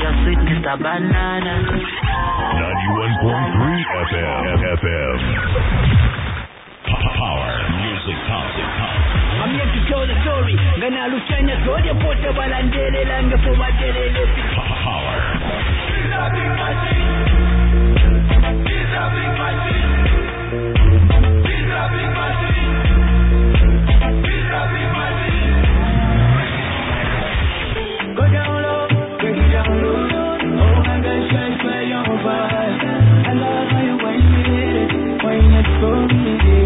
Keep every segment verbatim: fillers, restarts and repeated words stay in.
Mister Sweet, Mister Banana. ninety-one point three F M. F M. Power. Music Power. I'm here to tell the story. Gonna look China, go the portable and daily land for what daily Power. It's a big machine. It's a big machine. It's a big machine. It's a big machine. Go down low, break it down low. Oh my God, shine for your vibe. I love how you wind it, wind it for me.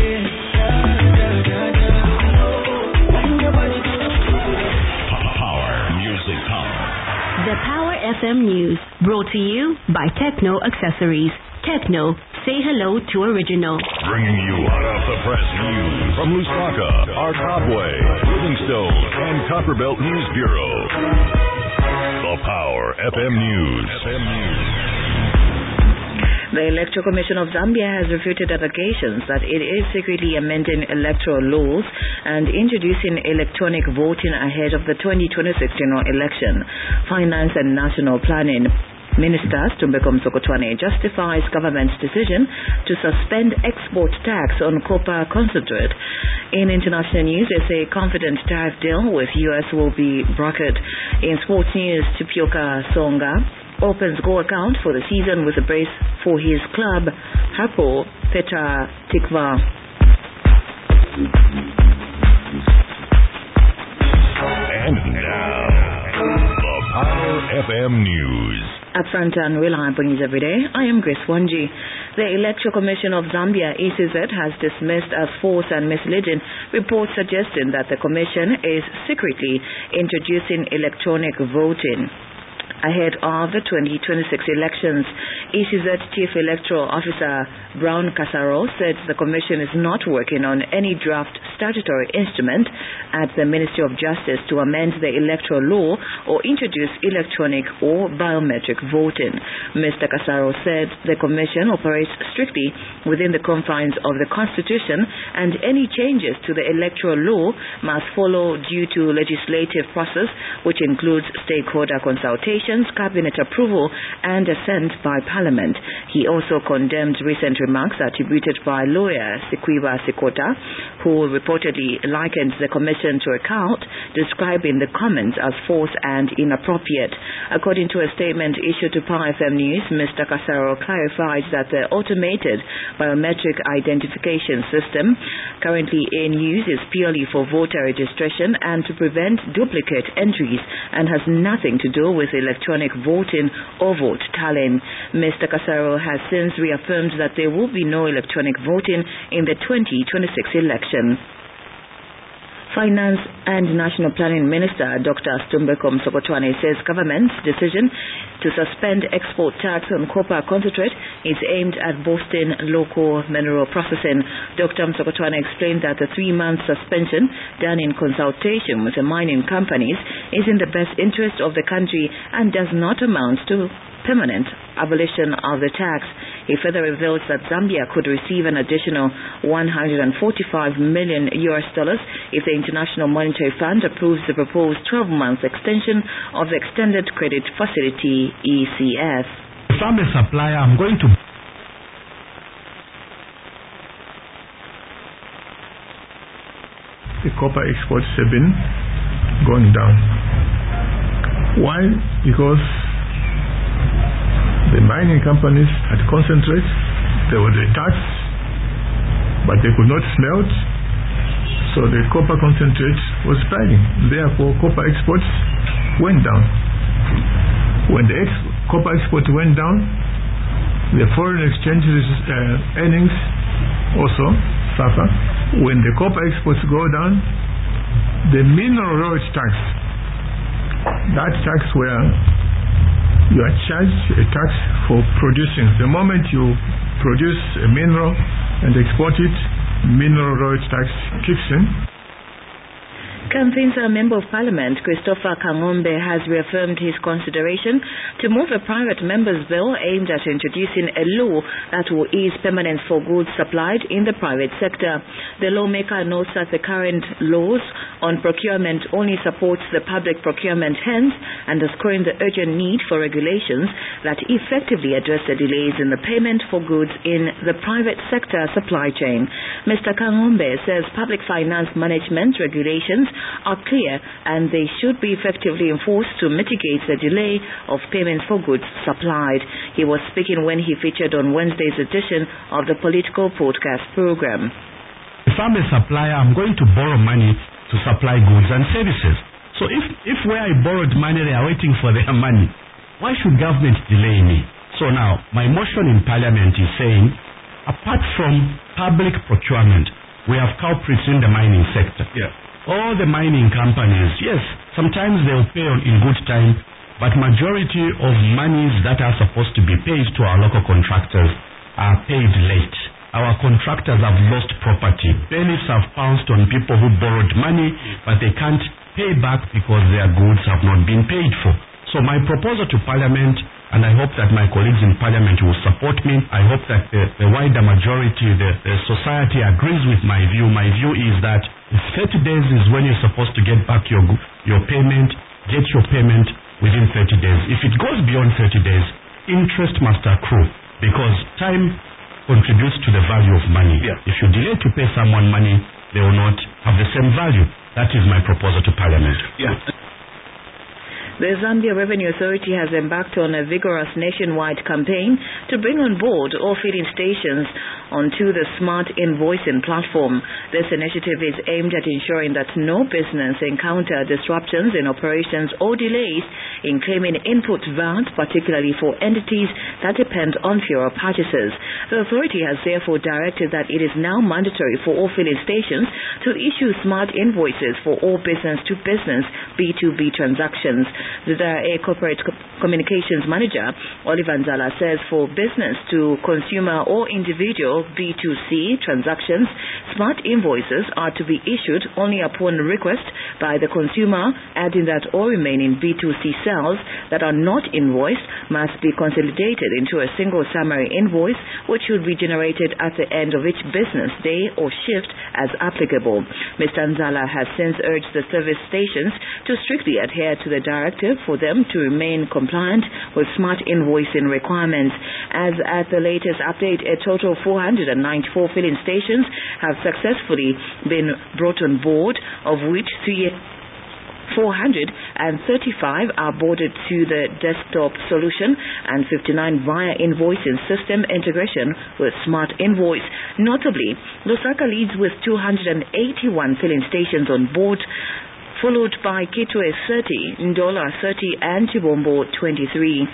The Power F M News, brought to you by Techno Accessories. Techno, say hello to original. Bringing you hot off the press news from Lusaka, Art Hopway, Livingstone, and Copperbelt News Bureau. The Power F M News. F M News. The Electoral Commission of Zambia has refuted allegations that it is secretly amending electoral laws and introducing electronic voting ahead of the twenty twenty-six general election. Finance and National Planning Minister Stumbeko Msokotwane justifies government's decision to suspend export tax on copper concentrate. In international news, they say confident tariff deal with U S will be brokered. In sports news, Tapioca Songa opens goal account for the season with a brace for his club, Hapoel Petah Tikva. And now, the Power F M News. Upfront and reliable news every day. I am Grace Wanji. The Electoral Commission of Zambia, E C Z, has dismissed as false and misleading reports suggesting that the Commission is secretly introducing electronic voting ahead of the twenty twenty-six elections. E C Z Chief Electoral Officer Brown Kasaro said the Commission is not working on any draft statutory instrument at the Ministry of Justice to amend the electoral law or introduce electronic or biometric voting. Mister Kasaro said the Commission operates strictly within the confines of the Constitution and any changes to the electoral law must follow due to legislative process, which includes stakeholder consultation, cabinet approval and assent by Parliament. He also condemned recent remarks attributed by lawyer Sikwiba Sikota, who reportedly likened the Commission to a cult, describing the comments as false and inappropriate. According to a statement issued to Power F M News, Mister Kasaro clarified that the automated biometric identification system currently in use is purely for voter registration and to prevent duplicate entries and has nothing to do with electronic voting or vote tallying. Mister Kasaro has since reaffirmed that there will be no electronic voting in the twenty twenty-six election. Finance and National Planning Minister Doctor Stumbeko Msokotwane says government's decision to suspend export tax on copper concentrate is aimed at boosting local mineral processing. Doctor Msokotwane explained that the three-month suspension done in consultation with the mining companies is in the best interest of the country and does not amount to permanent abolition of the tax. He further reveals that Zambia could receive an additional one hundred forty-five million U S dollars if the International Monetary Fund approves the proposed twelve-month extension of the Extended Credit Facility E C F. If I'm a supplier, I'm going to the copper exports have been going down. Why? Because the mining companies had concentrate, there was a tax, but they could not smelt, so the copper concentrate was sliding. Therefore, copper exports went down. When the ex- copper exports went down, the foreign exchange uh, earnings also suffer. When the copper exports go down, the mineral royalty tax, that tax where you are charged a tax for producing. The moment you produce a mineral and export it, mineral royalty tax kicks in. Kanfinsa Member of Parliament Christopher Kangombe has reaffirmed his consideration to move a private member's bill aimed at introducing a law that will ease permanence for goods supplied in the private sector. The lawmaker notes that the current laws on procurement only supports the public procurement hands, underscoring the urgent need for regulations that effectively address the delays in the payment for goods in the private sector supply chain. Mister Kangombe says public finance management regulations are clear and they should be effectively enforced to mitigate the delay of payments for goods supplied. He was speaking when he featured on Wednesday's edition of the Political Podcast program. If I'm a supplier, I'm going to borrow money to supply goods and services. So if, if where I borrowed money, they are waiting for their money, why should government delay me? So now, my motion in Parliament is saying, apart from public procurement, we have culprits in the mining sector. Yeah. All the mining companies, yes, sometimes they'll pay on in good time, but majority of monies that are supposed to be paid to our local contractors are paid late. Our contractors have lost property. Bailiffs have pounced on people who borrowed money, but they can't pay back because their goods have not been paid for. So my proposal to Parliament, and I hope that my colleagues in Parliament will support me. I hope that the, the wider majority, the, the society agrees with my view. My view is that thirty days is when you're supposed to get back your your payment. Get your payment within thirty days. If it goes beyond thirty days, interest must accrue because time contributes to the value of money. Yeah. If you delay to pay someone money, they will not have the same value. That is my proposal to Parliament. Yeah. The Zambia Revenue Authority has embarked on a vigorous nationwide campaign to bring on board all filling stations onto the smart invoicing platform. This initiative is aimed at ensuring that no business encounter disruptions in operations or delays in claiming input V A T, particularly for entities that depend on fuel purchases. The authority has therefore directed that it is now mandatory for all filling stations to issue smart invoices for all business-to-business B two B transactions. The A Corporate Communications Manager, Oliver Nzala, says for business to consumer or individual B two C transactions, smart invoices are to be issued only upon request by the consumer, adding that all remaining B two C sales that are not invoiced must be consolidated into a single summary invoice, which should be generated at the end of each business day or shift as applicable. Mister Nzala has since urged the service stations to strictly adhere to the directive for them to remain compliant with smart invoicing requirements. As at the latest update, a total of four hundred ninety-four filling stations have successfully been brought on board, of which three four hundred thirty-five are boarded to the desktop solution and fifty-nine via invoicing system integration with Smart Invoice. Notably, Lusaka leads with two hundred eighty-one filling stations on board, followed by Kitwe thirty, Ndola thirty, and Chibombo twenty-three.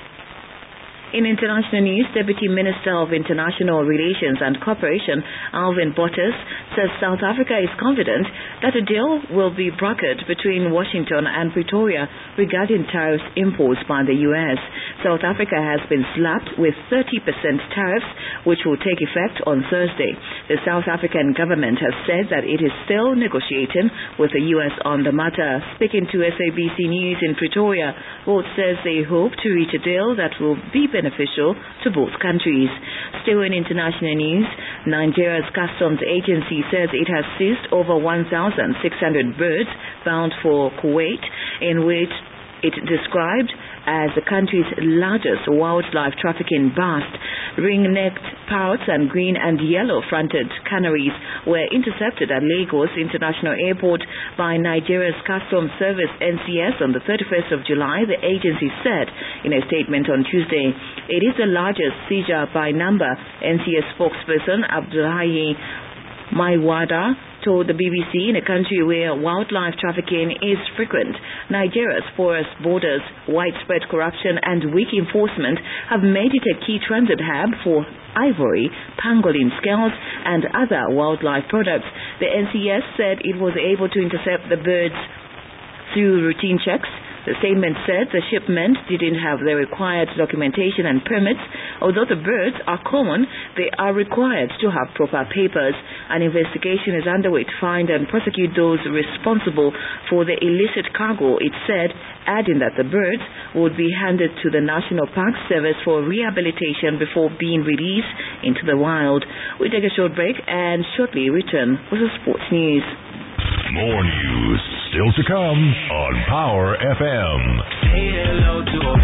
In international news, Deputy Minister of International Relations and Cooperation, Alvin Bottas, says South Africa is confident that a deal will be brokered between Washington and Pretoria regarding tariffs imposed by the U S. South Africa has been slapped with thirty percent tariffs, which will take effect on Thursday. The South African government has said that it is still negotiating with the U S on the matter. Speaking to S A B C News in Pretoria, Bottas says they hope to reach a deal that will be beneficial to both countries. Still in international news, Nigeria's customs agency says it has seized over one thousand six hundred birds bound for Kuwait, in which it described as the country's largest wildlife trafficking bust. Ring-necked parrots and green and yellow-fronted canaries were intercepted at Lagos International Airport by Nigeria's Customs Service N C S on the thirty-first of July, the agency said in a statement on Tuesday. It is the largest seizure by number. N C S spokesperson Abdullahi Maiwada told the B B C, in a country where wildlife trafficking is frequent, Nigeria's porous borders, widespread corruption and weak enforcement have made it a key transit hub for ivory, pangolin scales and other wildlife products. The N C S said it was able to intercept the birds through routine checks The statement said the shipment didn't have the required documentation and permits. Although the birds are common, they are required to have proper papers. An investigation is underway to find and prosecute those responsible for the illicit cargo, it said, adding that the birds would be handed to the National Park Service for rehabilitation before being released into the wild. We take a short break and shortly return with the sports news. More news still to come on Power F M. Say hello to